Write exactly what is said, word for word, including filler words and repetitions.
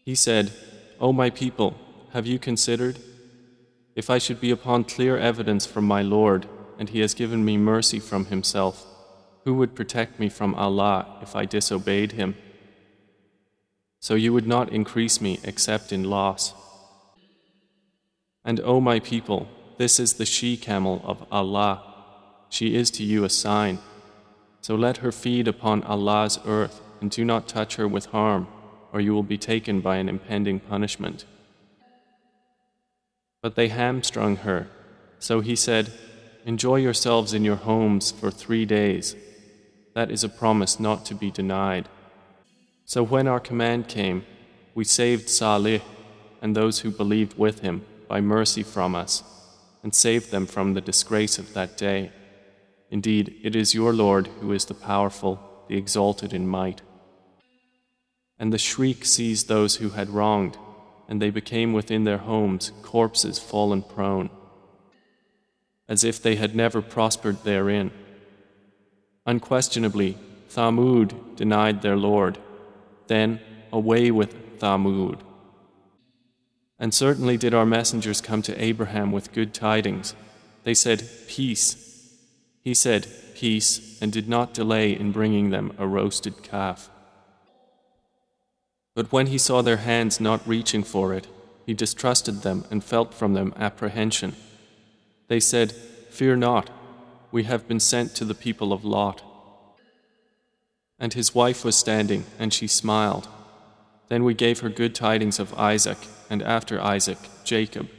He said, O my people, have you considered? If I should be upon clear evidence from my Lord, and He has given me mercy from Himself, who would protect me from Allah if I disobeyed Him? So you would not increase me except in loss. And O my people, this is the she-camel of Allah. She is to you a sign. So let her feed upon Allah's earth, and do not touch her with harm, or you will be taken by an impending punishment. But they hamstrung her. So He said, Enjoy yourselves in your homes for three days. That is a promise not to be denied. So when our command came, we saved Salih and those who believed with him by mercy from us, and saved them from the disgrace of that day. Indeed, it is your Lord who is the powerful, the exalted in might. And the shriek seized those who had wronged, and they became within their homes corpses fallen prone, as if they had never prospered therein. Unquestionably, Thamud denied their Lord. Then, away with Thamud. And certainly did our messengers come to Abraham with good tidings. They said, Peace. He said, Peace, and did not delay in bringing them a roasted calf. But when he saw their hands not reaching for it, he distrusted them and felt from them apprehension. They said, Fear not, we have been sent to the people of Lot. And his wife was standing, and she smiled. Then we gave her good tidings of Isaac, and after Isaac, Jacob.